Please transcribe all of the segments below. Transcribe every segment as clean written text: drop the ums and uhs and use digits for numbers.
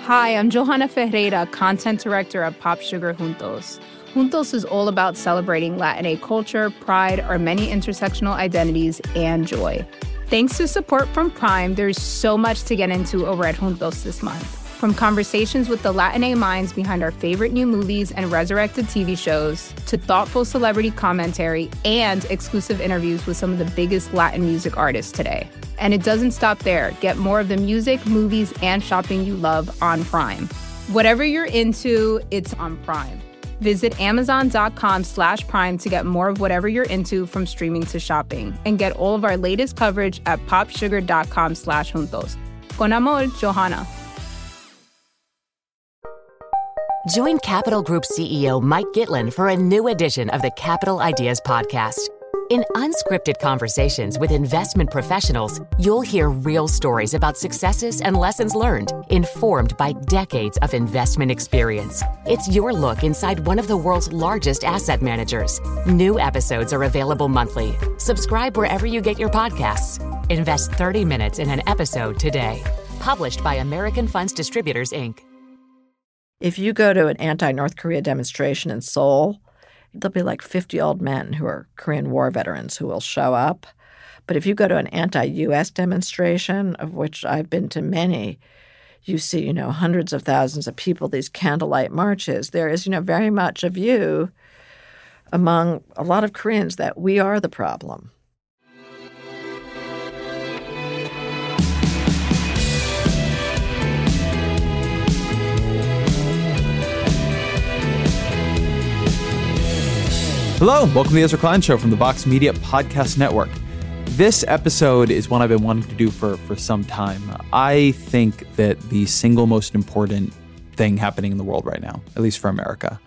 Hi, I'm Johanna Ferreira, content director of Pop Sugar Juntos. Juntos is all about celebrating Latinx culture, pride, our many intersectional identities, and joy. Thanks to support from Prime, there's so much to get into over at Juntos this month. From conversations with the Latinx minds behind our favorite new movies and resurrected TV shows, to thoughtful celebrity commentary and exclusive interviews with some of the biggest Latin music artists today. And it doesn't stop there. Get more of the music, movies, and shopping you love on Prime. Whatever you're into, it's on Prime. Visit Amazon.com/Prime to get more of whatever you're into, from streaming to shopping. And get all of our latest coverage at popsugar.com/juntos. Con amor, Johanna. Join Capital Group CEO Mike Gitlin for a new edition of the Capital Ideas Podcast. In unscripted conversations with investment professionals, you'll hear real stories about successes and lessons learned, informed by decades of investment experience. It's your look inside one of the world's largest asset managers. New episodes are available monthly. Subscribe wherever you get your podcasts. Invest 30 minutes in an episode today. Published by American Funds Distributors, Inc. If you go to an anti-North Korea demonstration in Seoul, there'll be like 50 old men who are Korean War veterans who will show up. But if you go to an anti-U.S. demonstration, of which I've been to many, you see, hundreds of thousands of people, these candlelight marches. There is, very much a view among a lot of Koreans that we are the problem. Hello, welcome to the Ezra Klein Show from the Vox Media Podcast Network. This episode is one I've been wanting to do for some time. I think that the single most important thing happening in the world right now, at least for America,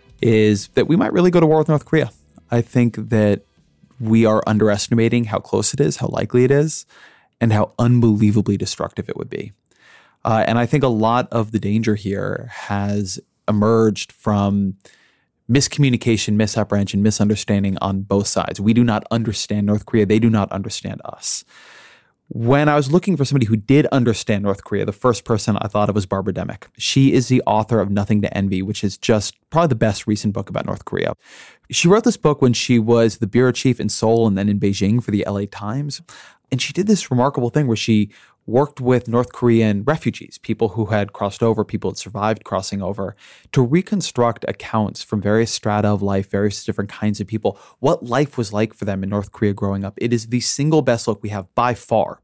is that we might really go to war with North Korea. I think that we are underestimating how close it is, how likely it is, and how unbelievably destructive it would be. And I think a lot of the danger here has emerged from miscommunication, misapprehension, misunderstanding on both sides. We do not understand North Korea. They do not understand us. When I was looking for somebody who did understand North Korea, the first person I thought of was Barbara Demick. She is the author of Nothing to Envy, which is just probably the best recent book about North Korea. She wrote this book when she was the bureau chief in Seoul and then in Beijing for the LA Times. And she did this remarkable thing where she worked with North Korean refugees, people who had crossed over, people who had survived crossing over, to reconstruct accounts from various strata of life, various different kinds of people, what life was like for them in North Korea growing up. It is the single best look we have by far,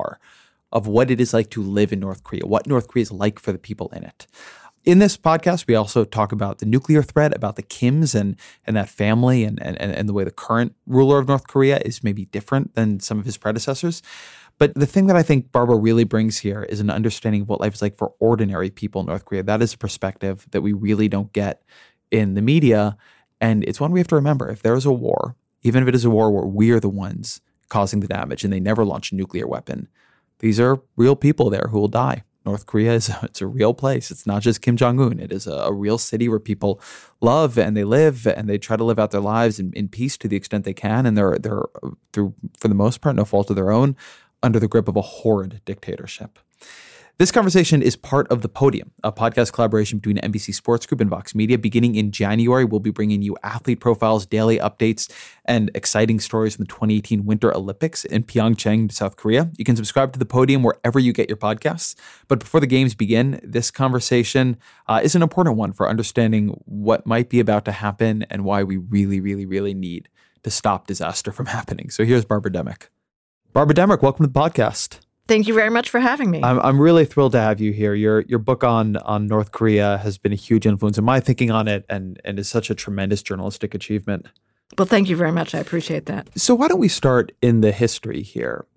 of what it is like to live in North Korea, what North Korea is like for the people in it. In this podcast, we also talk about the nuclear threat, about the Kims and that family and the way the current ruler of North Korea is maybe different than some of his predecessors. But the thing that I think Barbara really brings here is an understanding of what life is like for ordinary people in North Korea. That is a perspective that we really don't get in the media. And it's one we have to remember. If there is a war, even if it is a war where we are the ones causing the damage and they never launch a nuclear weapon, these are real people there who will die. North Korea it's a real place. It's not just Kim Jong-un. It is a real city where people love and they live and they try to live out their lives in peace to the extent they can. And they're through, for the most part, no fault of their own, under the grip of a horrid dictatorship. This conversation is part of The Podium, a podcast collaboration between NBC Sports Group and Vox Media. Beginning in January, we'll be bringing you athlete profiles, daily updates, and exciting stories from the 2018 Winter Olympics in Pyeongchang, South Korea. You can subscribe to The Podium wherever you get your podcasts. But before the games begin, this conversation is an important one for understanding what might be about to happen and why we really, really, really need to stop disaster from happening. So here's Barbara Demick. Barbara Demick, welcome to the podcast. Thank you very much for having me. I'm really thrilled to have you here. Your book on North Korea has been a huge influence in my thinking on it and is such a tremendous journalistic achievement. Well, thank you very much. I appreciate that. So why don't we start in the history here?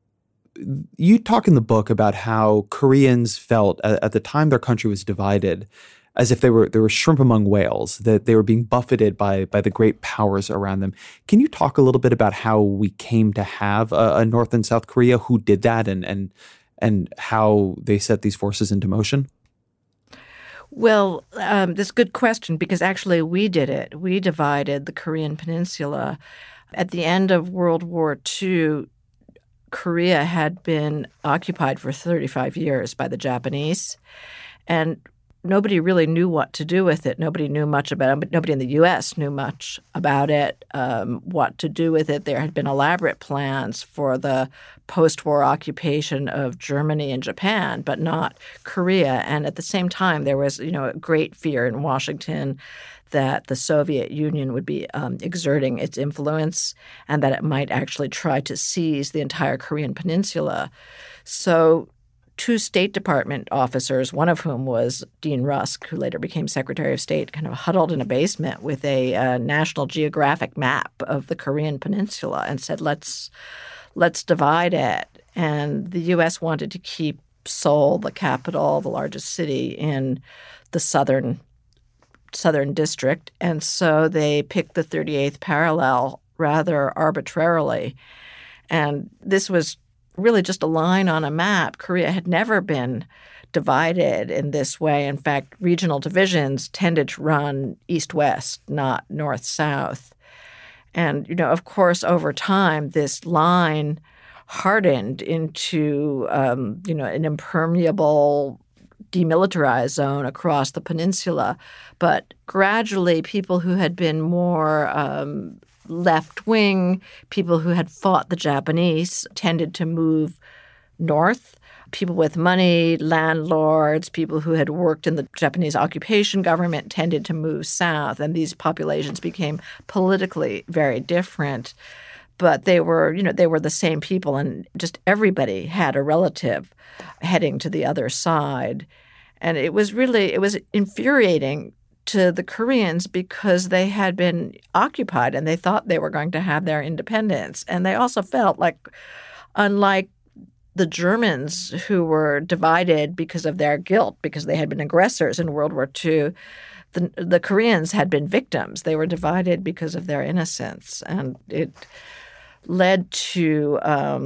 You talk in the book about how Koreans felt at the time their country was divided as if they were shrimp among whales, that they were being buffeted by the great powers around them. Can you talk a little bit about how we came to have a North and South Korea, who did that, and how they set these forces into motion? Well, that's a good question, because actually we did it. We divided the Korean peninsula. At the end of World War II, Korea had been occupied for 35 years by the Japanese. And nobody really knew what to do with it. Nobody knew much about it, but nobody in the U.S. knew much about it, what to do with it. There had been elaborate plans for the post-war occupation of Germany and Japan, but not Korea. And at the same time, there was, a great fear in Washington that the Soviet Union would be exerting its influence and that it might actually try to seize the entire Korean peninsula. So two State Department officers, one of whom was Dean Rusk, who later became Secretary of State, kind of huddled in a basement with a National Geographic map of the Korean peninsula and said, let's divide it. And the U.S. wanted to keep Seoul, the capital, the largest city, in the southern district. And so they picked the 38th parallel rather arbitrarily. And this was really just a line on a map. Korea had never been divided in this way. In fact, regional divisions tended to run east-west, not north-south. And, of course, over time, this line hardened into, an impermeable demilitarized zone across the peninsula. But gradually, people who had been more left-wing, people who had fought the Japanese tended to move north. People with money, landlords, people who had worked in the Japanese occupation government tended to move south. And these populations became politically very different. But they were the same people, and just everybody had a relative heading to the other side. And it was infuriating to the Koreans because they had been occupied and they thought they were going to have their independence. And they also felt like, unlike the Germans who were divided because of their guilt, because they had been aggressors in World War II, the Koreans had been victims. They were divided because of their innocence. And it led to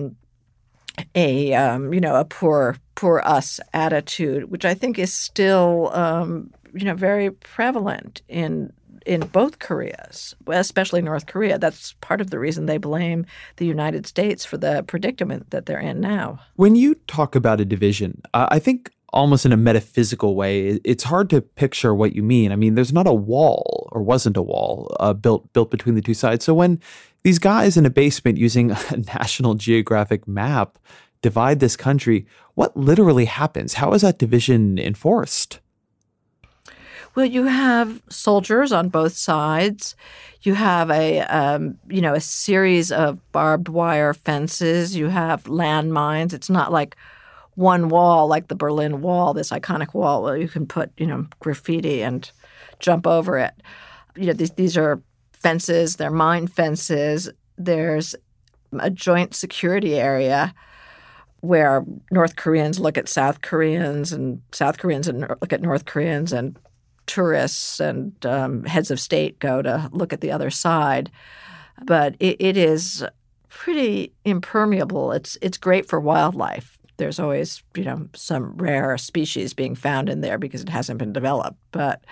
a poor us attitude, which I think is still very prevalent in both Koreas, especially North Korea. That's part of the reason they blame the United States for the predicament that they're in now. When you talk about a division, I think almost in a metaphysical way, it's hard to picture what you mean. I mean, there's not a wall, or wasn't a wall, built between the two sides. So when these guys in a basement using a National Geographic map divide this country, what literally happens? How is that division enforced? Well, you have soldiers on both sides. You have a series of barbed wire fences. You have landmines. It's not like one wall, like the Berlin Wall, this iconic wall where you can put, graffiti and jump over it. These are fences. They're mine fences. There's a joint security area where North Koreans look at South Koreans and South Koreans look at North Koreans, and tourists and heads of state go to look at the other side. But it is pretty impermeable. It's great for wildlife. There's always, some rare species being found in there because it hasn't been developed. But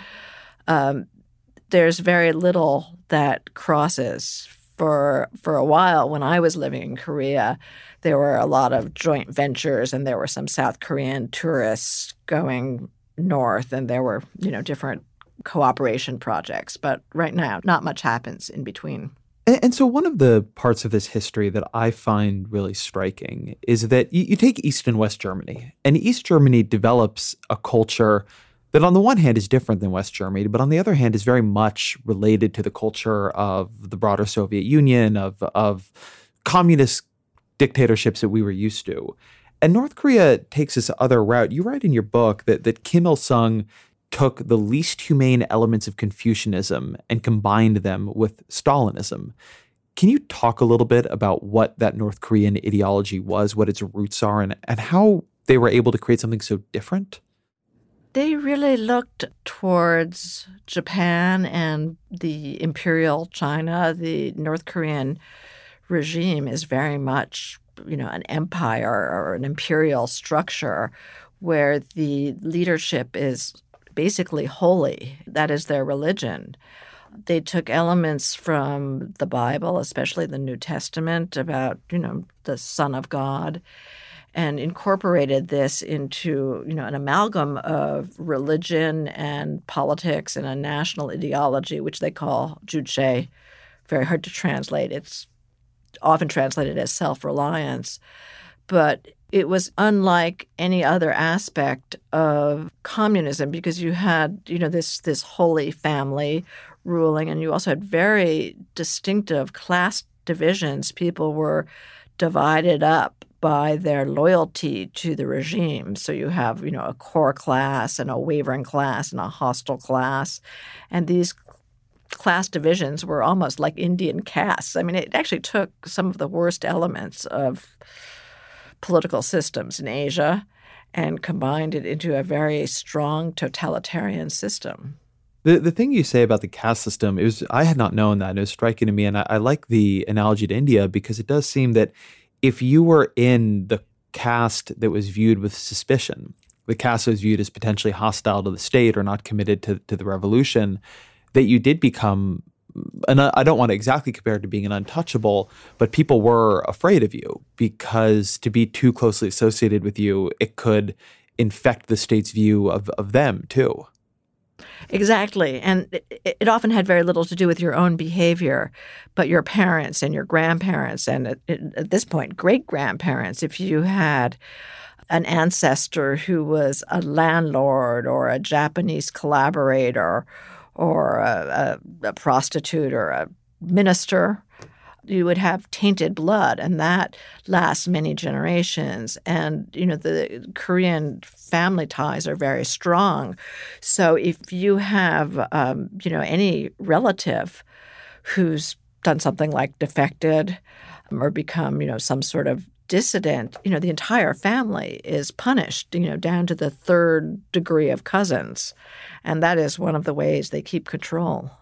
there's very little that crosses. For a while, when I was living in Korea, there were a lot of joint ventures, and there were some South Korean tourists going north, and there were, different cooperation projects. But right now, not much happens in between. And so one of the parts of this history that I find really striking is that you take East and West Germany, and East Germany develops a culture that on the one hand is different than West Germany, but on the other hand is very much related to the culture of the broader Soviet Union, of communist dictatorships that we were used to. And North Korea takes this other route. You write in your book that Kim Il-sung took the least humane elements of Confucianism and combined them with Stalinism. Can you talk a little bit about what that North Korean ideology was, what its roots are, and how they were able to create something so different? They really looked towards Japan and the imperial China. The North Korean regime is very much, an empire or an imperial structure where the leadership is basically holy. That is their religion. They took elements from the Bible, especially the New Testament, about, the Son of God, and incorporated this into, an amalgam of religion and politics and a national ideology, which they call Juche. Very hard to translate. It's often translated as self-reliance. But it was unlike any other aspect of communism because you had, this holy family ruling, and you also had very distinctive class divisions. People were divided up by their loyalty to the regime. So you have, a core class and a wavering class and a hostile class. And these class divisions were almost like Indian castes. I mean, it actually took some of the worst elements of political systems in Asia and combined it into a very strong totalitarian system. The thing you say about the caste system, I had not known that. It was striking to me. And I like the analogy to India because it does seem that if you were in the caste that was viewed with suspicion, the caste that was viewed as potentially hostile to the state or not committed to the revolution, that you did become, and I don't want to exactly compare it to being an untouchable, but people were afraid of you because to be too closely associated with you, it could infect the state's view of them too. Exactly. And it often had very little to do with your own behavior, but your parents and your grandparents and at this point, great-grandparents, if you had an ancestor who was a landlord or a Japanese collaborator or a prostitute or a minister, you would have tainted blood, and that lasts many generations. And, the Korean family ties are very strong. So if you have, any relative who's done something like defected or become, some sort of dissident, the entire family is punished, down to the third degree of cousins. And that is one of the ways they keep control.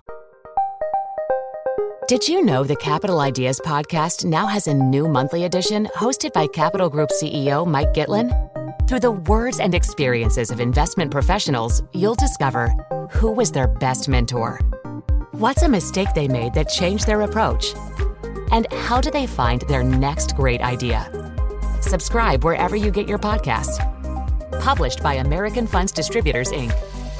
Did you know the Capital Ideas podcast now has a new monthly edition hosted by Capital Group CEO Mike Gitlin? Through the words and experiences of investment professionals, you'll discover who was their best mentor, what's a mistake they made that changed their approach, and how do they find their next great idea. Subscribe wherever you get your podcasts. Published by American Funds Distributors, Inc.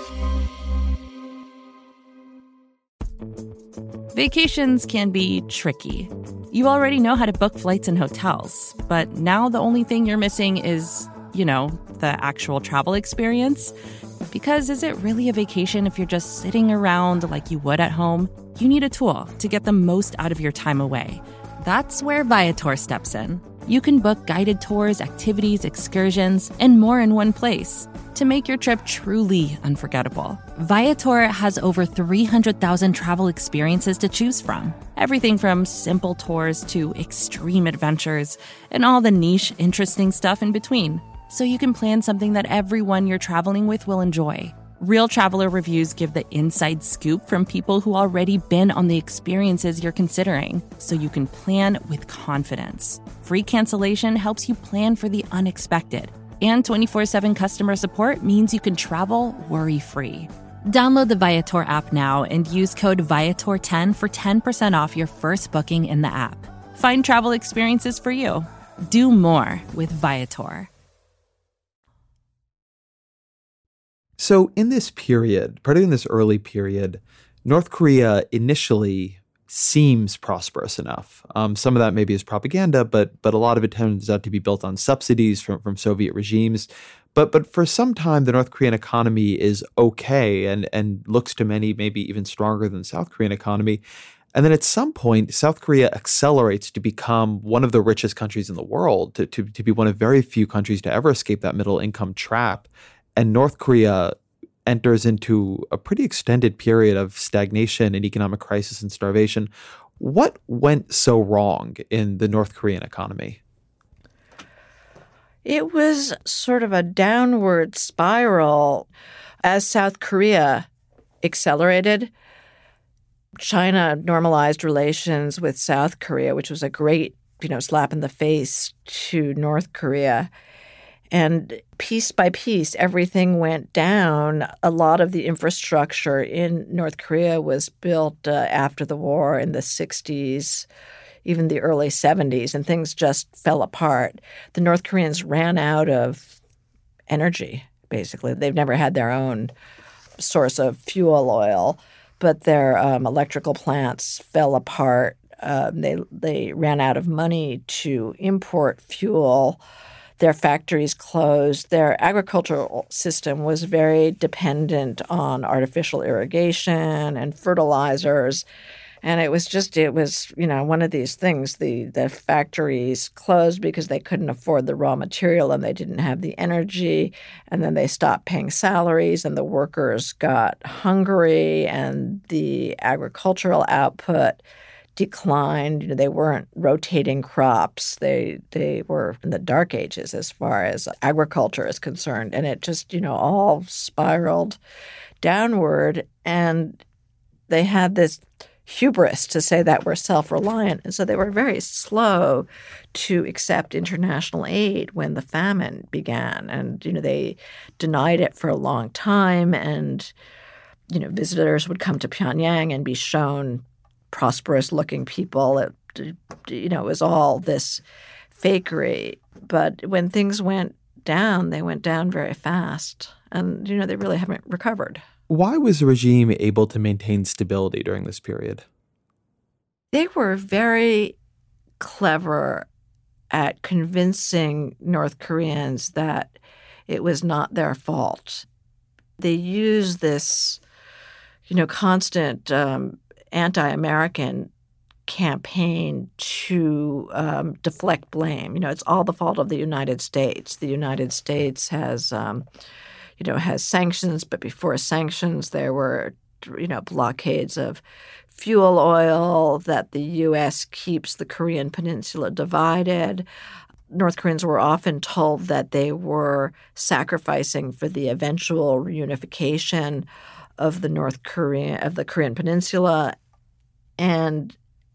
Vacations can be tricky. You already know how to book flights and hotels, but now the only thing you're missing is, the actual travel experience. Because is it really a vacation if you're just sitting around like you would at home? You need a tool to get the most out of your time away. That's where Viator steps in. You can book guided tours, activities, excursions, and more in one place to make your trip truly unforgettable. Viator has over 300,000 travel experiences to choose from. Everything from simple tours to extreme adventures and all the niche, interesting stuff in between. So you can plan something that everyone you're traveling with will enjoy. Real traveler reviews give the inside scoop from people who already been on the experiences you're considering, so you can plan with confidence. Free cancellation helps you plan for the unexpected. And 24/7 customer support means you can travel worry-free. Download the Viator app now and use code Viator10 for 10% off your first booking in the app. Find travel experiences for you. Do more with Viator. So in this period, particularly in this early period, North Korea initially seems prosperous enough. Some of that maybe is propaganda, but a lot of it turns out to be built on subsidies from Soviet regimes. But for some time, the North Korean economy is okay and looks to many maybe even stronger than the South Korean economy. And then at some point, South Korea accelerates to become one of the richest countries in the world, to be one of very few countries to ever escape that middle income trap. And North Korea enters into a pretty extended period of stagnation and economic crisis and starvation. What went so wrong in the North Korean economy? It was sort of a downward spiral. As South Korea accelerated, China normalized relations with South Korea, which was a great, slap in the face to North Korea. And piece by piece, everything went down. A lot of the infrastructure in North Korea was built after the war in the 60s, even the early 70s, and things just fell apart. The North Koreans ran out of energy, basically. They've never had their own source of fuel oil, but their electrical plants fell apart. They ran out of money to import fuel. Their factories closed. Their agricultural system was very dependent on artificial irrigation and fertilizers. And it was one of these things. The factories closed because they couldn't afford the raw material and they didn't have the energy. And then they stopped paying salaries and the workers got hungry and the agricultural output declined. They weren't rotating crops. They were in the dark ages as far as agriculture is concerned. And it just, all spiraled downward. And they had this hubris to say that we're self-reliant. And so they were very slow to accept international aid when the famine began. And, they denied it for a long time. And, visitors would come to Pyongyang and be shown prosperous-looking people. It was all this fakery. But when things went down, they went down very fast. And, they really haven't recovered. Why was the regime able to maintain stability during this period? They were very clever at convincing North Koreans that it was not their fault. They used this, constant anti-American campaign to deflect blame. It's all the fault of the United States. The United States has has sanctions, but before sanctions, there were, blockades of fuel oil, that the U.S. keeps the Korean peninsula divided. North Koreans were often told that they were sacrificing for the eventual reunification of the Korean peninsula. And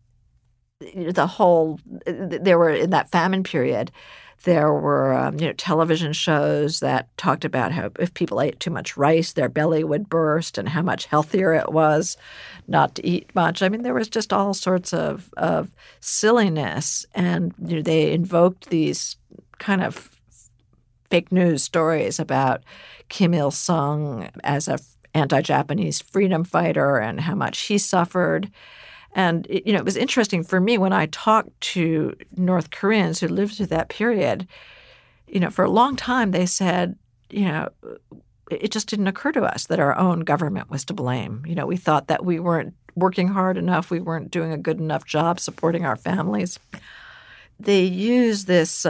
there were, in that famine period, there were television shows that talked about how if people ate too much rice, their belly would burst, and how much healthier it was not to eat much. I mean, there was just all sorts of silliness, and they invoked these kind of fake news stories about Kim Il-sung as an anti-Japanese freedom fighter and how much he suffered. And, it was interesting for me when I talked to North Koreans who lived through that period, for a long time they said, it just didn't occur to us that our own government was to blame. We thought that we weren't working hard enough, we weren't doing a good enough job supporting our families. They use this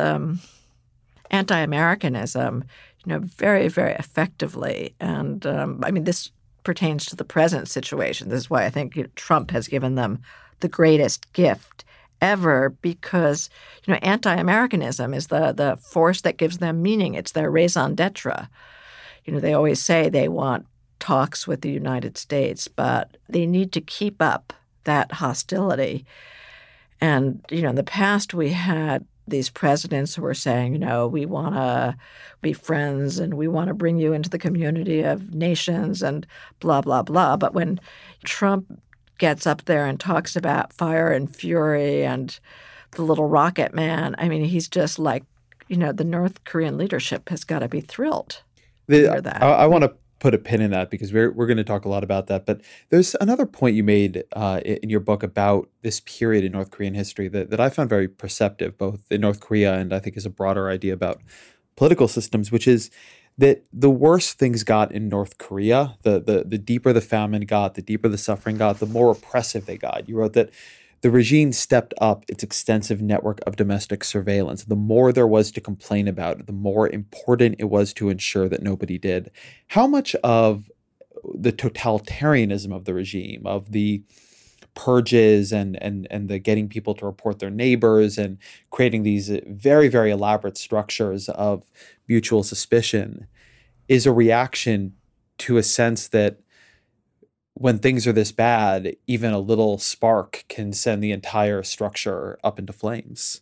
anti-Americanism, very, very effectively. And, this pertains to the present situation. This is why I think Trump has given them the greatest gift ever, because anti-Americanism is the force that gives them meaning. It's their raison d'etre. They always say they want talks with the United States, but they need to keep up that hostility. And in the past we had these presidents who were saying, we want to be friends and we want to bring you into the community of nations and blah, blah, blah. But when Trump gets up there and talks about fire and fury and the little rocket man, he's just like, the North Korean leadership has got to be thrilled to hear that. I want to put a pin in that because we're going to talk a lot about that. But there's another point you made in your book about this period in North Korean history that I found very perceptive, both in North Korea and I think is a broader idea about political systems, which is that the worse things got in North Korea, the deeper the famine got, the deeper the suffering got, the more oppressive they got. You wrote that the regime stepped up its extensive network of domestic surveillance. The more there was to complain about, the more important it was to ensure that nobody did. How much of the totalitarianism of the regime, of the purges and the getting people to report their neighbors and creating these very, very elaborate structures of mutual suspicion is a reaction to a sense that when things are this bad, even a little spark can send the entire structure up into flames?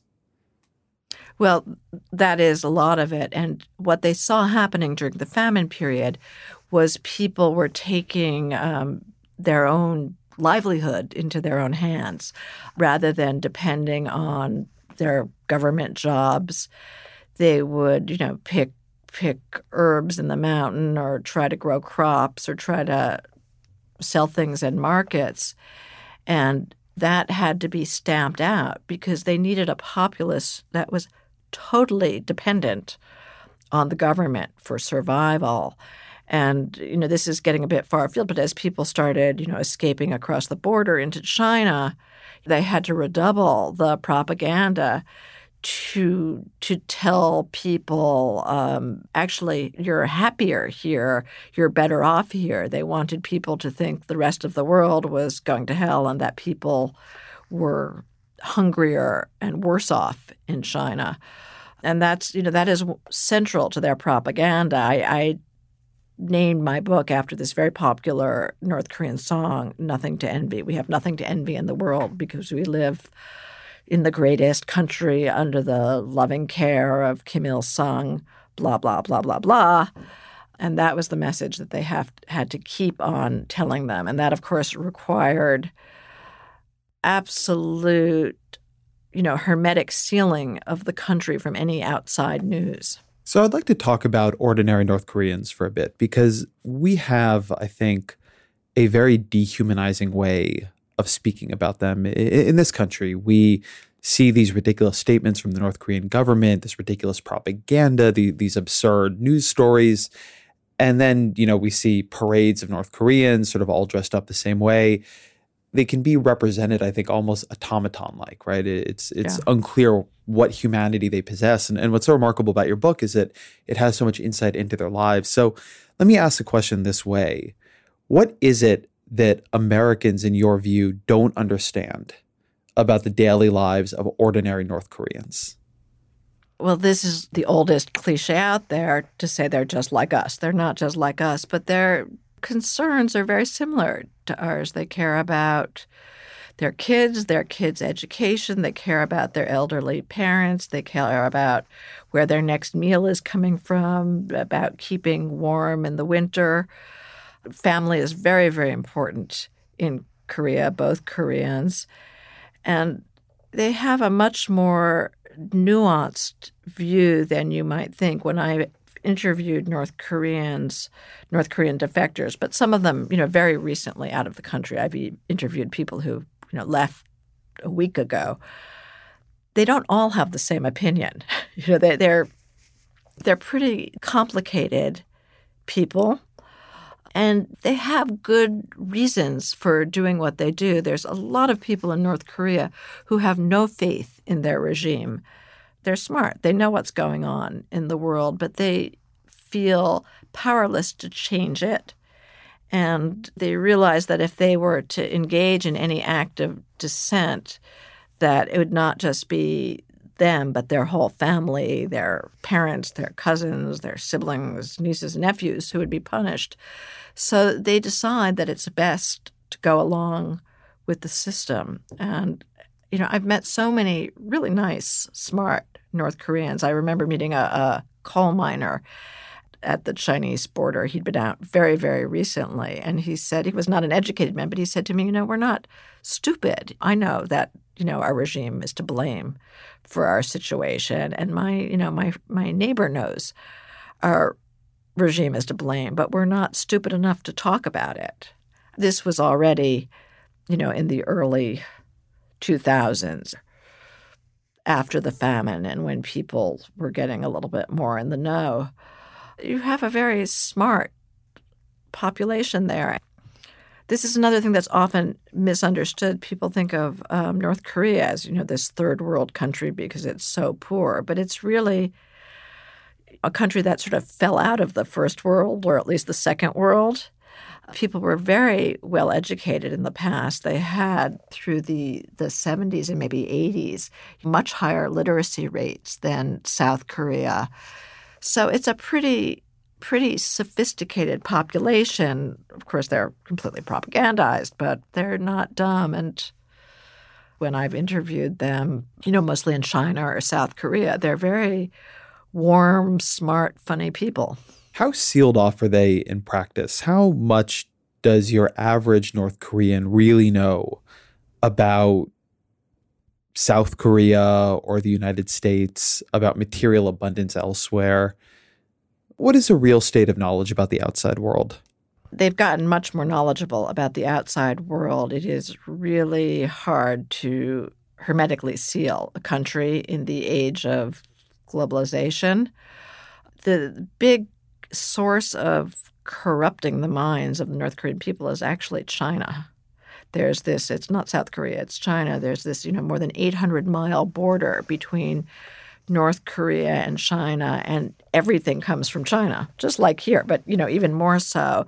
Well, that is a lot of it. And what they saw happening during the famine period was people were taking their own livelihood into their own hands rather than depending on their government jobs. They would, pick herbs in the mountain or try to grow crops or try to sell things in markets. And that had to be stamped out because they needed a populace that was totally dependent on the government for survival. And, this is getting a bit far afield, but as people started, escaping across the border into China, they had to redouble the propaganda to tell people, actually, you're happier here, you're better off here. They wanted people to think the rest of the world was going to hell and that people were hungrier and worse off in China. And that is central to their propaganda. I named my book after this very popular North Korean song, Nothing to Envy. We have nothing to envy in the world because we live in the greatest country under the loving care of Kim Il-sung, blah, blah, blah, blah, blah. And that was the message that they had to keep on telling them. And that, of course, required absolute, hermetic sealing of the country from any outside news. So I'd like to talk about ordinary North Koreans for a bit because we have, I think, a very dehumanizing way of speaking about them. In this country, we see these ridiculous statements from the North Korean government, this ridiculous propaganda, these absurd news stories. And then, we see parades of North Koreans sort of all dressed up the same way. They can be represented, I think, almost automaton-like, right? It's unclear what humanity they possess. And what's so remarkable about your book is that it has so much insight into their lives. So let me ask the question this way. What is it that Americans, in your view, don't understand about the daily lives of ordinary North Koreans? Well, this is the oldest cliche out there to say they're just like us. They're not just like us, but their concerns are very similar to ours. They care about their kids' education. They care about their elderly parents. They care about where their next meal is coming from, about keeping warm in the winter. Family is very, very important in Korea, both Koreans. And they have a much more nuanced view than you might think. When I interviewed North Korean defectors, but some of them, very recently out of the country. I've interviewed people who, left a week ago. They don't all have the same opinion. They're pretty complicated people. And they have good reasons for doing what they do. There's a lot of people in North Korea who have no faith in their regime. They're smart. They know what's going on in the world, but they feel powerless to change it. And they realize that if they were to engage in any act of dissent, that it would not just be them, but their whole family, their parents, their cousins, their siblings, nieces, and nephews who would be punished. So they decide that it's best to go along with the system. And, I've met so many really nice, smart North Koreans. I remember meeting a coal miner at the Chinese border. He'd been out very, very recently. And he said, he was not an educated man, but he said to me, we're not stupid. I know that, our regime is to blame for our situation. And my neighbor knows our regime is to blame, but we're not stupid enough to talk about it. This was already, in the early 2000s, after the famine and when people were getting a little bit more in the know. You have a very smart population there. This is another thing that's often misunderstood. People think of North Korea as, this third world country because it's so poor. But it's really a country that sort of fell out of the first world, or at least the second world. People were very well educated in the past. They had, through the 70s and maybe 80s, much higher literacy rates than South Korea. So it's a pretty sophisticated population. Of course, they're completely propagandized, but they're not dumb. And when I've interviewed them, mostly in China or South Korea, they're very warm, smart, funny people. How sealed off are they in practice? How much does your average North Korean really know about South Korea or the United States, about material abundance elsewhere? What is a real state of knowledge about the outside world? They've gotten much more knowledgeable about the outside world. It is really hard to hermetically seal a country in the age of globalization. The big source of corrupting the minds of the North Korean people is actually China. There's this, it's not South Korea, it's China. There's this, more than 800-mile border between North Korea and China, and everything comes from China, just like here, but, even more so.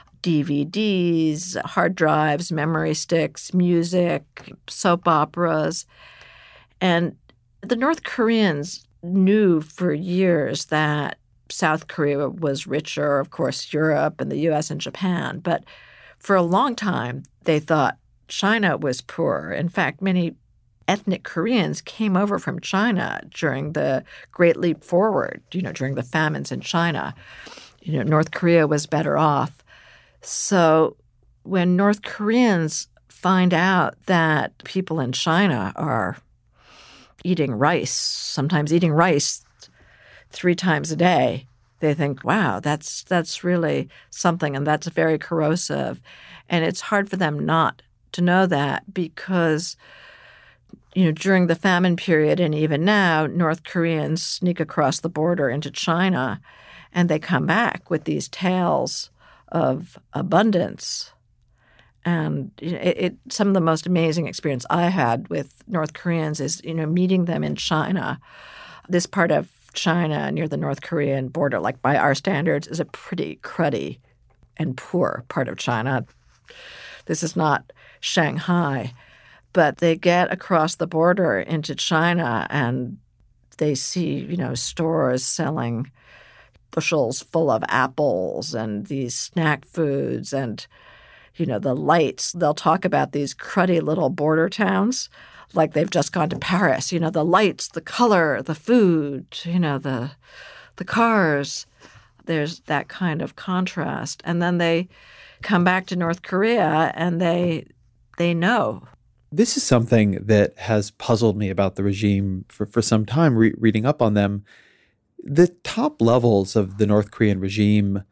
DVDs, hard drives, memory sticks, music, soap operas. And the North Koreans knew for years that South Korea was richer, of course, Europe and the U.S. and Japan. But for a long time, they thought China was poor. In fact, many ethnic Koreans came over from China during the Great Leap Forward, during the famines in China. North Korea was better off. So when North Koreans find out that people in China are eating rice, sometimes eating rice 3 times a day, they think, wow, that's really something, and that's very corrosive. And it's hard for them not to know that because, during the famine period and even now, North Koreans sneak across the border into China, and they come back with these tales of abundance. And some of the most amazing experience I had with North Koreans is, meeting them in China. This part of China near the North Korean border, like by our standards, is a pretty cruddy and poor part of China. This is not Shanghai. But they get across the border into China and they see, stores selling bushels full of apples and these snack foods and, the lights. They'll talk about these cruddy little border towns like they've just gone to Paris. The lights, the color, the food, the cars. There's that kind of contrast. And then they come back to North Korea and they know. This is something that has puzzled me about the regime for some time, reading up on them. The top levels of the North Korean regime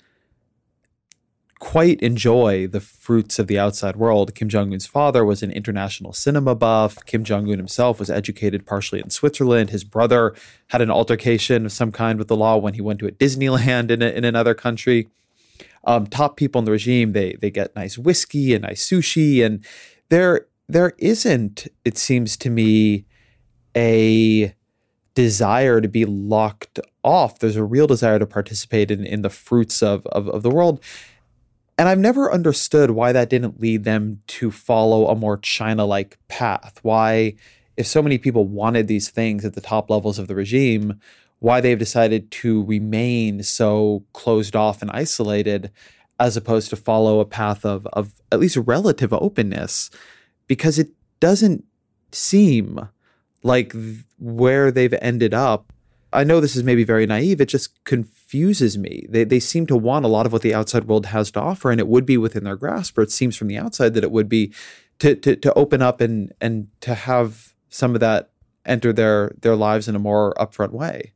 quite enjoy the fruits of the outside world. Kim Jong-un's father was an international cinema buff. Kim Jong-un himself was educated partially in Switzerland. His brother had an altercation of some kind with the law when he went to a Disneyland in another country. Top people in the regime, they get nice whiskey and nice sushi. And there isn't, it seems to me, a desire to be locked off. There's a real desire to participate in the fruits of the world. And I've never understood why that didn't lead them to follow a more China-like path. Why, if so many people wanted these things at the top levels of the regime, why they've decided to remain so closed off and isolated as opposed to follow a path of at least relative openness. Because it doesn't seem like where they've ended up. I know this is maybe very naive. It just confuses me. They seem to want a lot of what the outside world has to offer, and it would be within their grasp, or it seems from the outside that it would be to open up and to have some of that enter their lives in a more upfront way.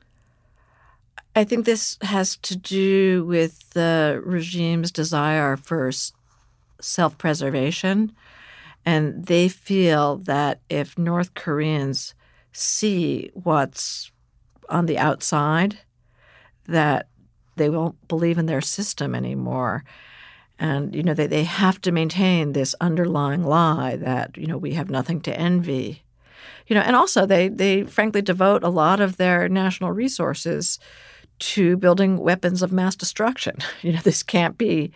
I think this has to do with the regime's desire for self-preservation. And they feel that if North Koreans see what's on the outside, that they won't believe in their system anymore. And, they have to maintain this underlying lie that, we have nothing to envy. And also they frankly devote a lot of their national resources to building weapons of mass destruction. This can't be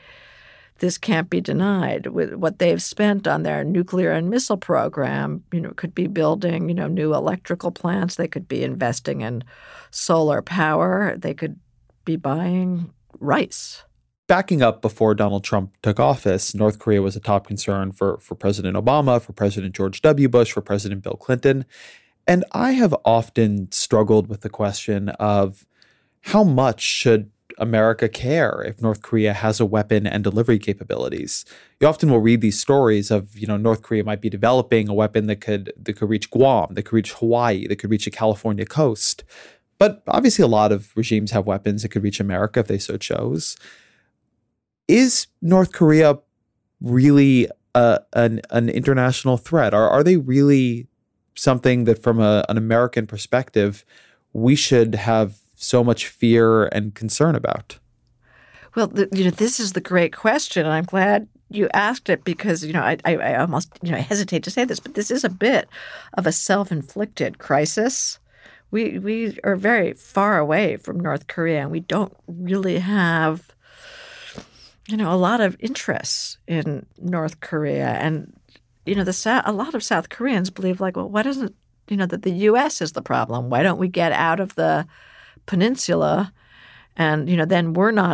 denied. With what they've spent on their nuclear and missile program, could be building, new electrical plants. They could be investing in solar power. They could be buying rice. Backing up before Donald Trump took office, North Korea was a top concern for President Obama, for President George W. Bush, for President Bill Clinton. And I have often struggled with the question of how much should America care if North Korea has a weapon and delivery capabilities? You often will read these stories of, North Korea might be developing a weapon that could reach Guam, that could reach Hawaii, that could reach the California coast. But obviously a lot of regimes have weapons that could reach America if they so chose. Is North Korea really an international threat? Are they really something that from an American perspective we should have so much fear and concern about? Well, this is the great question, and I'm glad you asked it because, I almost, hesitate to say this, but this is a bit of a self-inflicted crisis. We are very far away from North Korea, and we don't really have, a lot of interest in North Korea. And, a lot of South Koreans believe, like, well, why doesn't, that the U.S. is the problem? Why don't we get out of the peninsula and, then we're not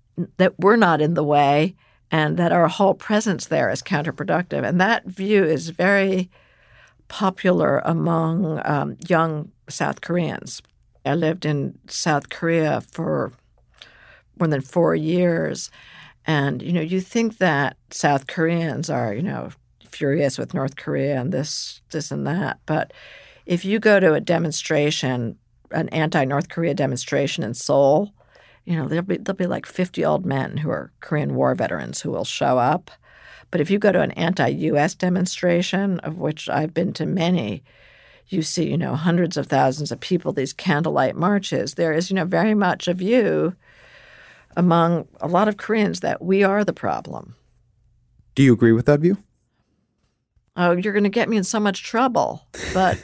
in the way, and that our whole presence there is counterproductive. And that view is very popular among young South Koreans. I lived in South Korea for more than 4 years. And, you think that South Koreans are, furious with North Korea and this and that. But if you go to a demonstration, an anti-North Korea demonstration in Seoul, there'll be like 50 old men who are Korean War veterans who will show up. But if you go to an anti-U.S. demonstration, of which I've been to many, you see, hundreds of thousands of people, these candlelight marches. There is, very much a view among a lot of Koreans that we are the problem. Do you agree with that view? Oh, you're going to get me in so much trouble. But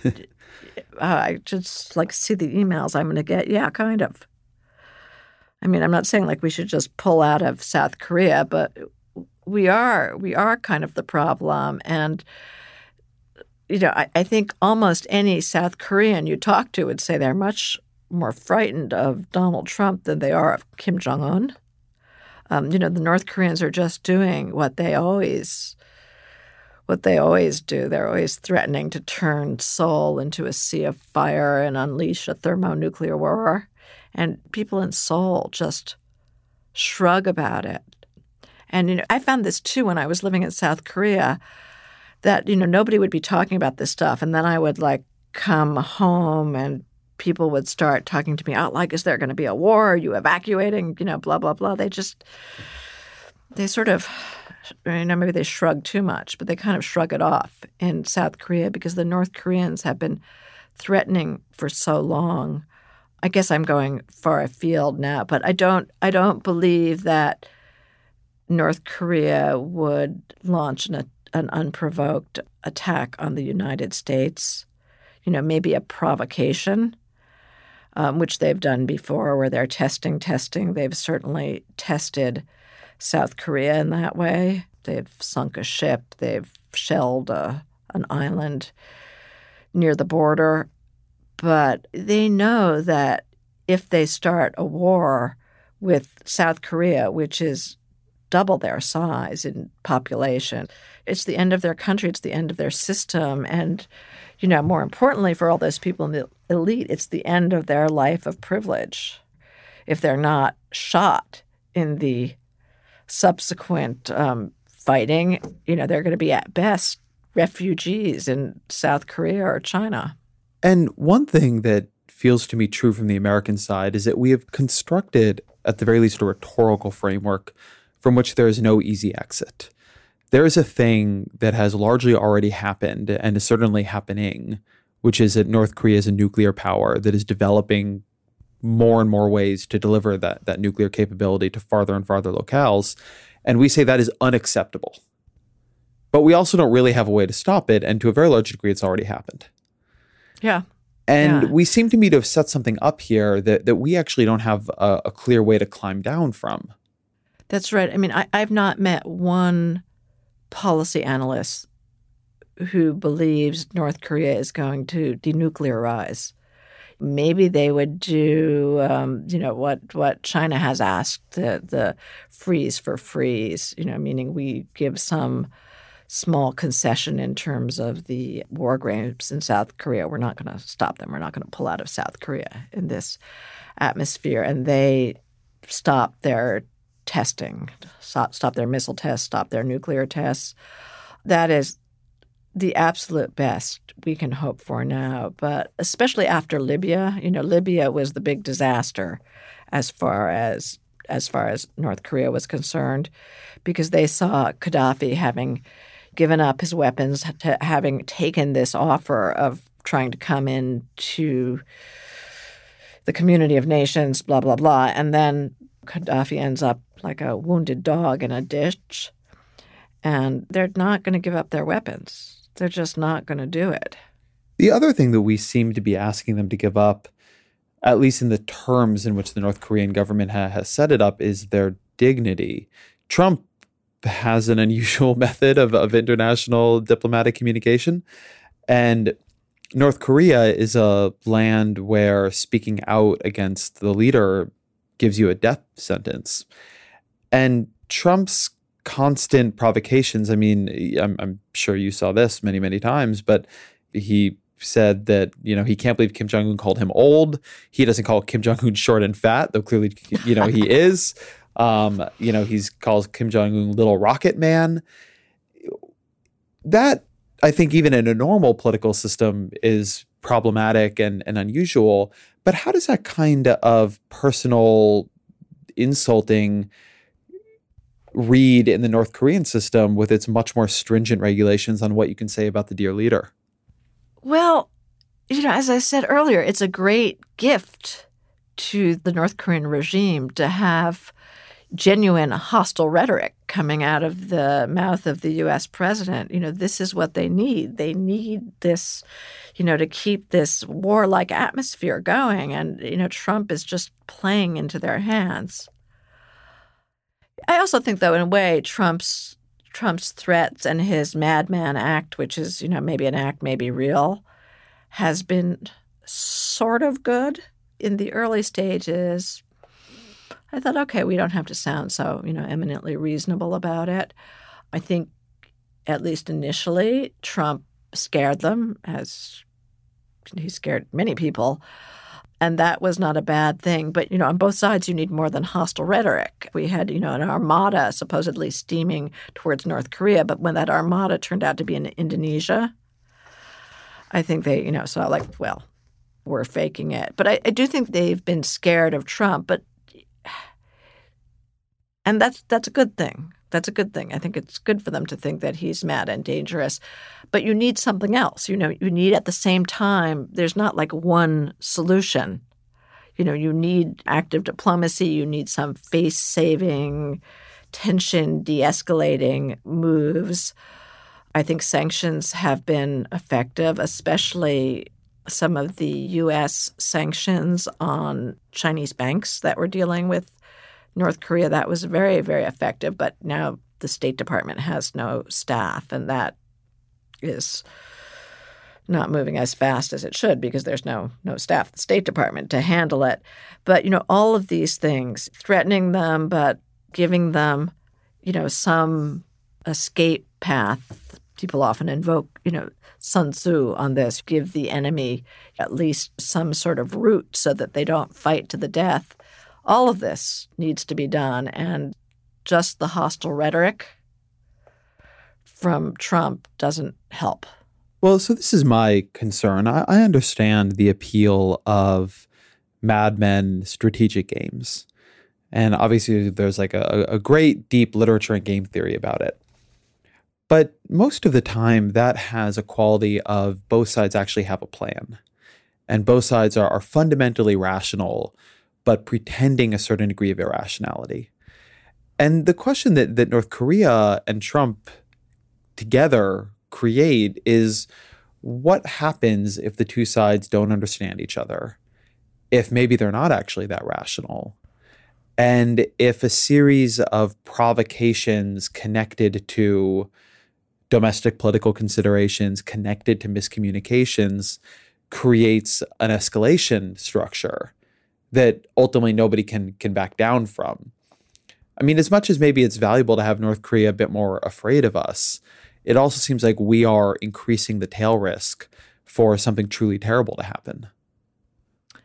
I just see the emails I'm going to get. Yeah, kind of. I mean, I'm not saying like we should just pull out of South Korea, but we are kind of the problem. And, I think almost any South Korean you talk to would say they're much more frightened of Donald Trump than they are of Kim Jong-un. The North Koreans are just doing what they always do. They're always threatening to turn Seoul into a sea of fire and unleash a thermonuclear war. And people in Seoul just shrug about it. And, I found this too when I was living in South Korea that, nobody would be talking about this stuff. And then I would come home and people would start talking to me out like, is there going to be a war? Are you evacuating? Blah, blah, blah. They sort of, maybe they shrug too much, but they kind of shrug it off in South Korea because the North Koreans have been threatening for so long. I guess I'm going far afield now, but I don't believe that North Korea would launch an unprovoked attack on the United States. Maybe a provocation, which they've done before, where they're testing. They've certainly tested South Korea in that way. They've sunk a ship. They've shelled an island near the border. But they know that if they start a war with South Korea, which is double their size in population, it's the end of their country. It's the end of their system. And, more importantly for all those people in the elite, it's the end of their life of privilege. If they're not shot in the subsequent fighting, they're going to be at best refugees in South Korea or China. And one thing that feels to me true from the American side is that we have constructed, at the very least, a rhetorical framework from which there is no easy exit. There is a thing that has largely already happened and is certainly happening, which is that North Korea is a nuclear power that is developing more and more ways to deliver that nuclear capability to farther and farther locales. And we say that is unacceptable. But we also don't really have a way to stop it. And to a very large degree, it's already happened. Yeah. And we seem to me to have set something up here that we actually don't have a clear way to climb down from. That's right. I mean, I've not met one policy analyst who believes North Korea is going to denuclearize. Maybe they would do, what China has asked, the freeze for freeze, meaning we give some small concession in terms of the war graves in South Korea. We're not going to stop them. We're not going to pull out of South Korea in this atmosphere. And they stop their testing, stop their missile tests, stop their nuclear tests. That is the absolute best we can hope for now. But especially after Libya, Libya was the big disaster as far as North Korea was concerned, because they saw Gaddafi having given up his weapons, having taken this offer of trying to come into the community of nations, blah, blah, blah. And then Gaddafi ends up like a wounded dog in a ditch. And they're not going to give up their weapons. They're just not going to do it. The other thing that we seem to be asking them to give up, at least in the terms in which the North Korean government has set it up, is their dignity. Trump has an unusual method of international diplomatic communication. And North Korea is a land where speaking out against the leader gives you a death sentence. And Trump's constant provocations, I mean, I'm sure you saw this many, many times, but he said that, he can't believe Kim Jong-un called him old. He doesn't call Kim Jong-un short and fat, though clearly, he is. He calls Kim Jong-un little rocket man. That, I think, even in a normal political system is problematic and unusual. But how does that kind of personal insulting read in the North Korean system with its much more stringent regulations on what you can say about the dear leader? Well, as I said earlier, it's a great gift to the North Korean regime to have genuine hostile rhetoric coming out of the mouth of the U.S. president. This is what they need. They need this, to keep this warlike atmosphere going. And, Trump is just playing into their hands. I also think, though, in a way, Trump's threats and his Madman Act, which is, maybe an act, maybe real, has been sort of good. In the early stages, I thought, okay, we don't have to sound so, eminently reasonable about it. I think, at least initially, Trump scared them, as he scared many people. And that was not a bad thing. But, on both sides, you need more than hostile rhetoric. We had, an armada supposedly steaming towards North Korea. But when that armada turned out to be in Indonesia, I think they, saw like, well, we're faking it. But I do think they've been scared of Trump. And that's a good thing. That's a good thing. I think it's good for them to think that he's mad and dangerous. But you need something else. You need at the same time, there's not like one solution. You need active diplomacy. You need some face-saving, tension de-escalating moves. I think sanctions have been effective, especially some of the U.S. sanctions on Chinese banks that were dealing with North Korea. That was very, very effective. But now the State Department has no staff, and that is not moving as fast as it should because there's no staff at the State Department to handle it. But, all of these things, threatening them but giving them, some escape path. People often invoke, Sun Tzu on this, give the enemy at least some sort of route so that they don't fight to the death. All of this needs to be done, and just the hostile rhetoric from Trump doesn't help. Well, so this is my concern. I understand the appeal of Mad Men strategic games. And obviously there's like a great deep literature and game theory about it. But most of the time that has a quality of both sides actually have a plan. And both sides are fundamentally rational, but pretending a certain degree of irrationality. And the question that North Korea and Trump together create is, what happens if the two sides don't understand each other? If maybe they're not actually that rational? And if a series of provocations connected to domestic political considerations, connected to miscommunications, creates an escalation structure that ultimately nobody can back down from. I mean, as much as maybe it's valuable to have North Korea a bit more afraid of us, it also seems like we are increasing the tail risk for something truly terrible to happen.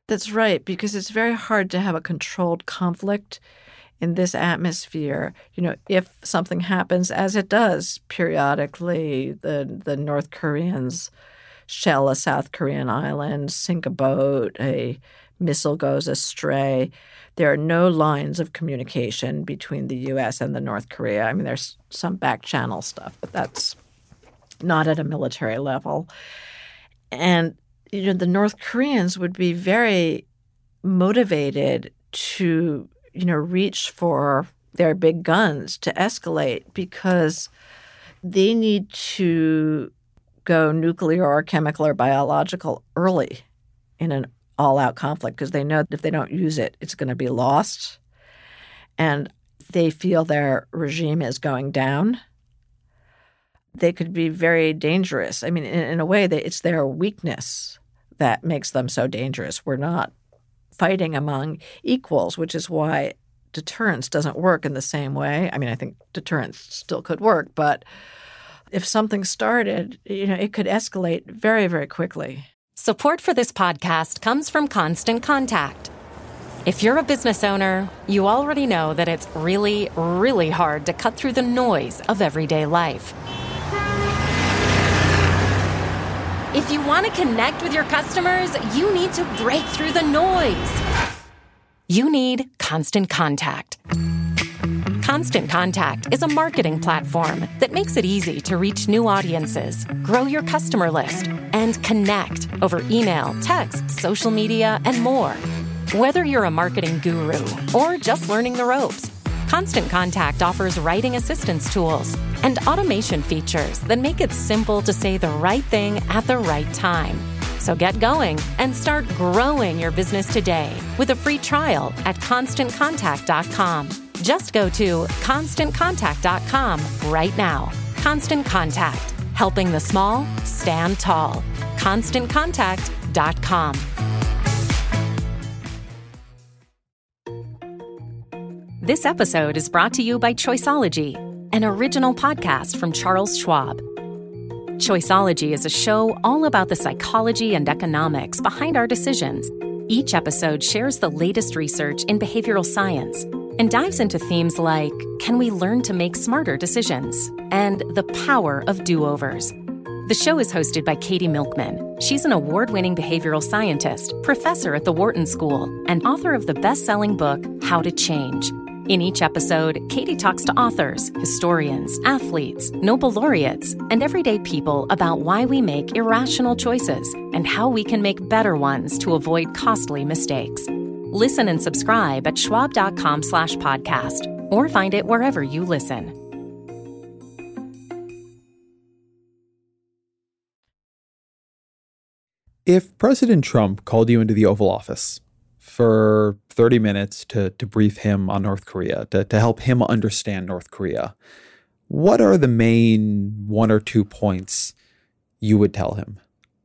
That's right, because it's very hard to have a controlled conflict in this atmosphere. If something happens, as it does periodically, the North Koreans shell a South Korean island, sink a boat, a missile goes astray. There are no lines of communication between the U.S. and the North Korea. I mean, there's some back channel stuff, but that's not at a military level. And, the North Koreans would be very motivated to, reach for their big guns to escalate because they need to go nuclear or chemical or biological early in an all-out conflict because they know that if they don't use it, it's going to be lost. And they feel their regime is going down. They could be very dangerous. I mean, in a way, it's their weakness that makes them so dangerous. We're not fighting among equals, which is why deterrence doesn't work in the same way. I mean, I think deterrence still could work, but if something started, it could escalate very, very quickly. Support for this podcast comes from Constant Contact. If you're a business owner, you already know that it's really, really hard to cut through the noise of everyday life. If you want to connect with your customers, you need to break through the noise. You need Constant Contact. Constant Contact is a marketing platform that makes it easy to reach new audiences, grow your customer list, and connect over email, text, social media, and more. Whether you're a marketing guru or just learning the ropes, Constant Contact offers writing assistance tools and automation features that make it simple to say the right thing at the right time. So get going and start growing your business today with a free trial at ConstantContact.com. Just go to ConstantContact.com right now. Constant Contact, helping the small stand tall. ConstantContact.com. This episode is brought to you by Choiceology, an original podcast from Charles Schwab. Choiceology is a show all about the psychology and economics behind our decisions. Each episode shares the latest research in behavioral science and dives into themes like, can we learn to make smarter decisions? And the power of do-overs. The show is hosted by Katie Milkman. She's an award-winning behavioral scientist, professor at the Wharton School, and author of the best-selling book, How to Change. In each episode, Katie talks to authors, historians, athletes, Nobel laureates, and everyday people about why we make irrational choices and how we can make better ones to avoid costly mistakes. Listen and subscribe at schwab.com/podcast or find it wherever you listen. If President Trump called you into the Oval Office for 30 minutes to brief him on North Korea, to help him understand North Korea, what are the main one or two points you would tell him?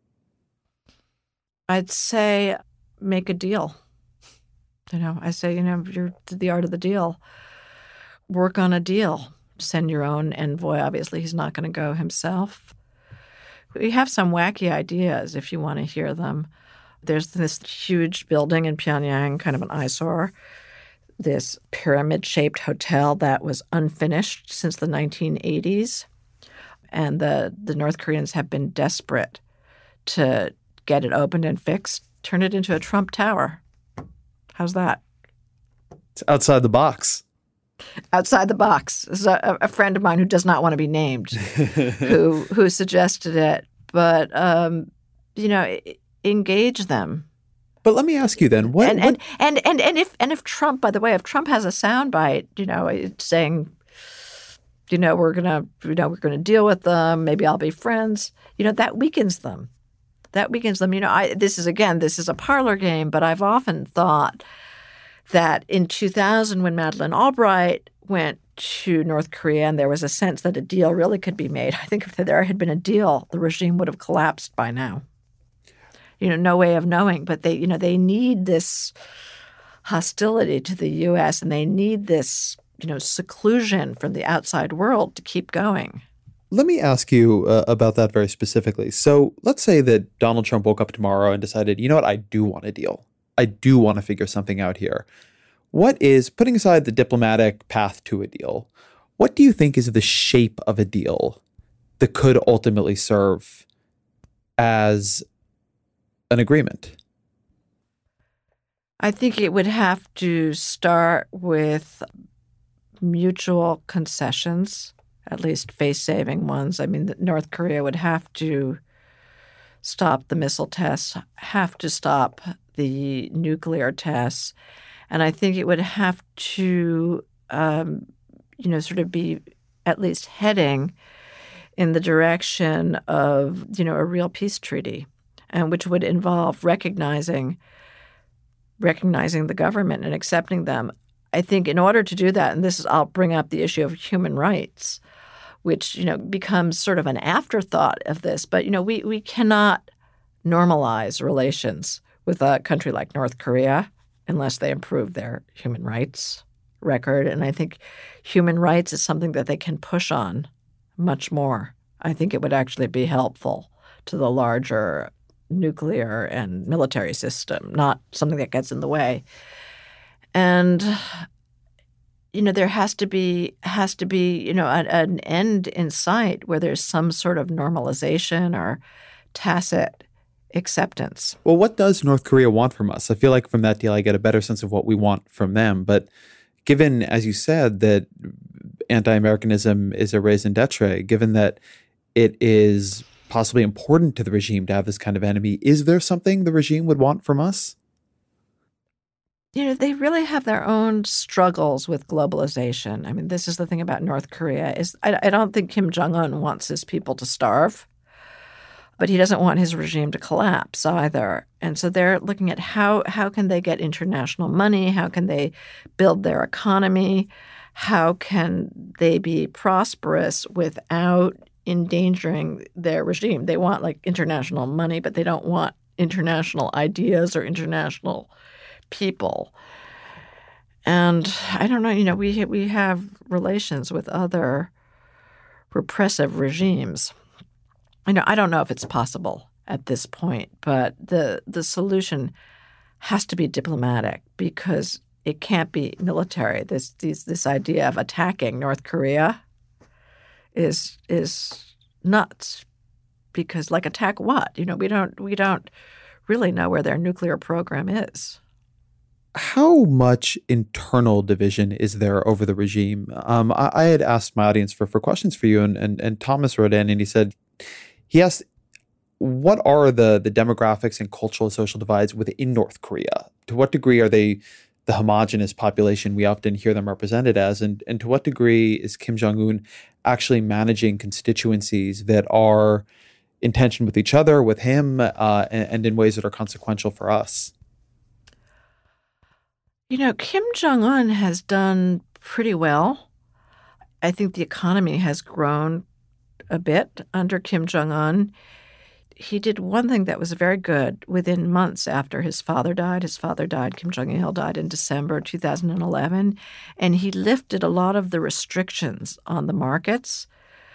I'd say make a deal. I say, you're the art of the deal. Work on a deal. Send your own envoy. Obviously, he's not going to go himself. We have some wacky ideas if you want to hear them. There's this huge building in Pyongyang, kind of an eyesore, this pyramid-shaped hotel that was unfinished since the 1980s. And the North Koreans have been desperate to get it opened and fixed, turn it into a Trump Tower. How's that? It's outside the box. Outside the box. This is a friend of mine who does not want to be named who suggested it. But, engage them. But let me ask you then, what if Trump, by the way, if Trump has a soundbite, saying, we're gonna deal with them, maybe I'll be friends, that weakens them. This is a parlor game, but I've often thought that in 2000, when Madeleine Albright went to North Korea and there was a sense that a deal really could be made, I think if there had been a deal, the regime would have collapsed by now. No way of knowing, but they need this hostility to the U.S. and they need this, seclusion from the outside world to keep going. Let me ask you about that very specifically. So let's say that Donald Trump woke up tomorrow and decided, I do want a deal. I do want to figure something out here. What is, putting aside the diplomatic path to a deal, what do you think is the shape of a deal that could ultimately serve as an agreement? I think it would have to start with mutual concessions, at least face-saving ones. I mean, North Korea would have to stop the missile tests, have to stop the nuclear tests, and I think it would have to, sort of be at least heading in the direction of, a real peace treaty, and which would involve recognizing the government and accepting them. I think in order to do that, and I'll bring up the issue of human rights, which, becomes sort of an afterthought of this. But, we cannot normalize relations with a country like North Korea unless they improve their human rights record. And I think human rights is something that they can push on much more. I think it would actually be helpful to the larger nuclear and military system, not something that gets in the way. And, there has to be an end in sight where there's some sort of normalization or tacit acceptance. Well, what does North Korea want from us? I feel like from that deal, I get a better sense of what we want from them. But given, as you said, that anti-Americanism is a raison d'etre, given that it is possibly important to the regime to have this kind of enemy, is there something the regime would want from us? They really have their own struggles with globalization. I mean, this is the thing about North Korea is I don't think Kim Jong-un wants his people to starve, but he doesn't want his regime to collapse either. And so they're looking at how can they get international money? How can they build their economy? How can they be prosperous without endangering their regime? They want international money, but they don't want international ideas or international people. And I don't know, we have relations with other repressive regimes. I don't know if it's possible at this point, but the solution has to be diplomatic because it can't be military. This idea of attacking North Korea is nuts because attack what? We don't really know where their nuclear program is. How much internal division is there over the regime? I had asked my audience for questions for you, and Thomas wrote in and he asked, what are the demographics and cultural and social divides within North Korea? To what degree are they the homogenous population we often hear them represented as? And to what degree is Kim Jong-un actually managing constituencies that are in tension with each other, with him, and in ways that are consequential for us? Kim Jong-un has done pretty well. I think the economy has grown a bit under Kim Jong-un. He did one thing that was very good within months after his father died. Kim Jong-il died in December 2011, and he lifted a lot of the restrictions on the markets.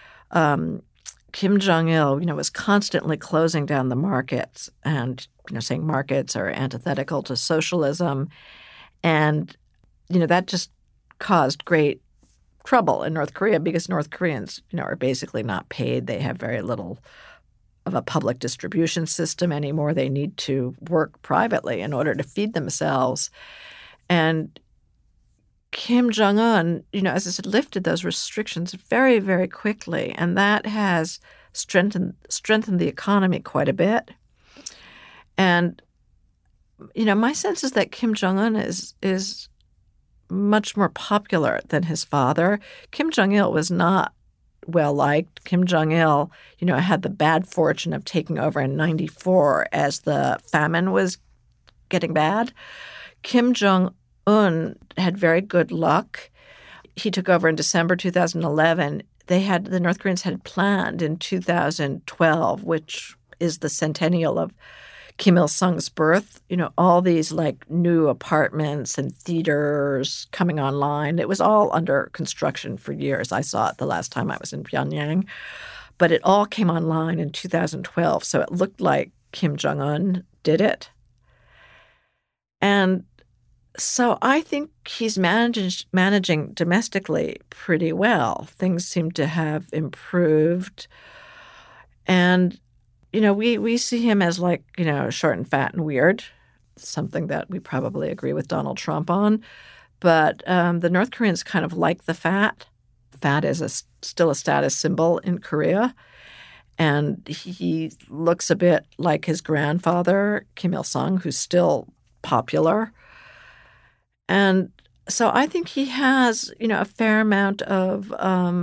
Kim Jong-il, was constantly closing down the markets and, saying markets are antithetical to socialism. And, that just caused great trouble in North Korea because North Koreans, are basically not paid. They have very little of a public distribution system anymore. They need to work privately in order to feed themselves. And Kim Jong-un, as I said, lifted those restrictions very, very quickly. And that has strengthened the economy quite a bit. And my sense is that Kim Jong-un is much more popular than his father. Kim Jong-il was not well liked. Kim Jong-il, had the bad fortune of taking over in 1994 as the famine was getting bad. Kim Jong-un had very good luck. He took over in December 2011. The North Koreans had planned in 2012, which is the centennial of Kim Il-sung's birth, all these new apartments and theaters coming online. It was all under construction for years. I saw it the last time I was in Pyongyang. But it all came online in 2012. So it looked like Kim Jong-un did it. And so I think he's managing domestically pretty well. Things seem to have improved. And, we see him as short and fat and weird, something that we probably agree with Donald Trump on. But the North Koreans kind of like the fat. Fat is still a status symbol in Korea. And he looks a bit like his grandfather, Kim Il-sung, who's still popular. And so I think he has, a fair amount of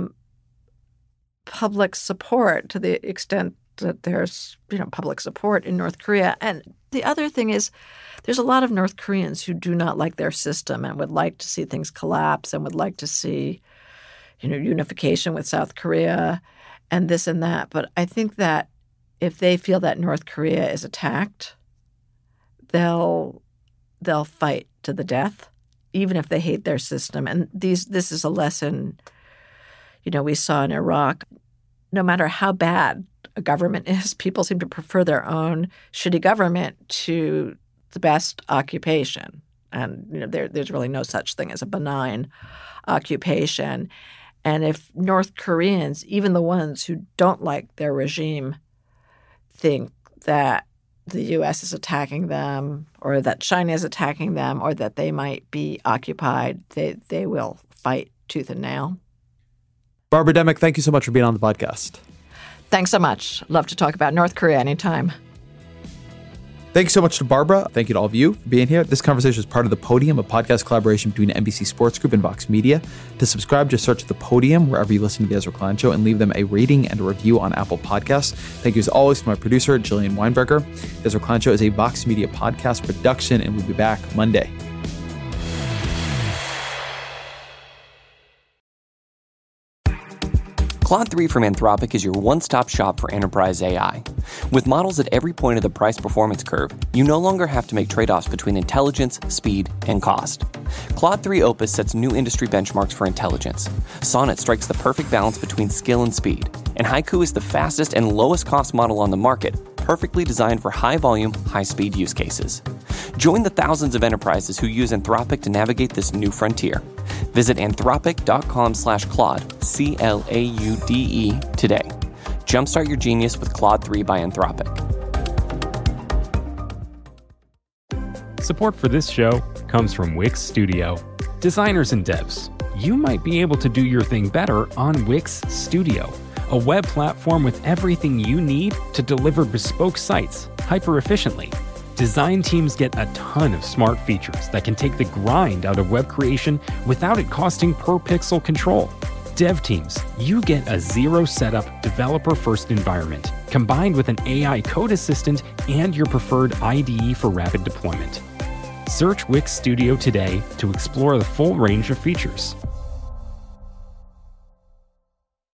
public support to the extent that there's, public support in North Korea. And the other thing is there's a lot of North Koreans who do not like their system and would like to see things collapse and would like to see, unification with South Korea and this and that. But I think that if they feel that North Korea is attacked, they'll fight to the death, even if they hate their system. And this is a lesson, we saw in Iraq. No matter how bad a government is, people seem to prefer their own shitty government to the best occupation. And there's really no such thing as a benign occupation. And if North Koreans, even the ones who don't like their regime, think that the U.S. is attacking them or that China is attacking them or that they might be occupied, they will fight tooth and nail. Barbara Demick, thank you so much for being on the podcast. Thanks so much. Love to talk about North Korea anytime. Thank you so much to Barbara. Thank you to all of you for being here. This conversation is part of The Podium, a podcast collaboration between NBC Sports Group and Vox Media. To subscribe, just search The Podium wherever you listen to The Ezra Klein Show and leave them a rating and a review on Apple Podcasts. Thank you as always to my producer, Jillian Weinberger. The Ezra Klein Show is a Vox Media podcast production, and we'll be back Monday. Claude 3 from Anthropic is your one-stop shop for enterprise AI. With models at every point of the price-performance curve, you no longer have to make trade-offs between intelligence, speed, and cost. Claude 3 Opus sets new industry benchmarks for intelligence. Sonnet strikes the perfect balance between skill and speed. And Haiku is the fastest and lowest-cost model on the market, perfectly designed for high-volume, high-speed use cases. Join the thousands of enterprises who use Anthropic to navigate this new frontier. Visit anthropic.com/Claude, CLAUDE, today. Jumpstart your genius with Claude 3 by Anthropic. Support for this show comes from Wix Studio. Designers and devs, you might be able to do your thing better on Wix Studio, a web platform with everything you need to deliver bespoke sites hyper-efficiently. Design teams get a ton of smart features that can take the grind out of web creation without it costing per-pixel control. Dev teams, you get a zero-setup, developer-first environment, combined with an AI code assistant and your preferred IDE for rapid deployment. Search Wix Studio today to explore the full range of features.